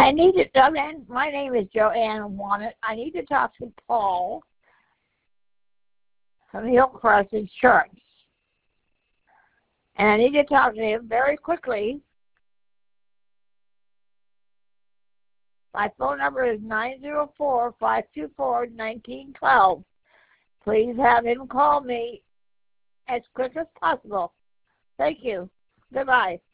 I need to, Joanne, my name is Joanne Wannett. I need to talk to Paul from Hillcrest Insurance. And I need to talk to him very quickly. My phone number is 904-524-1912. Please have him call me as quick as possible. Thank you. Goodbye.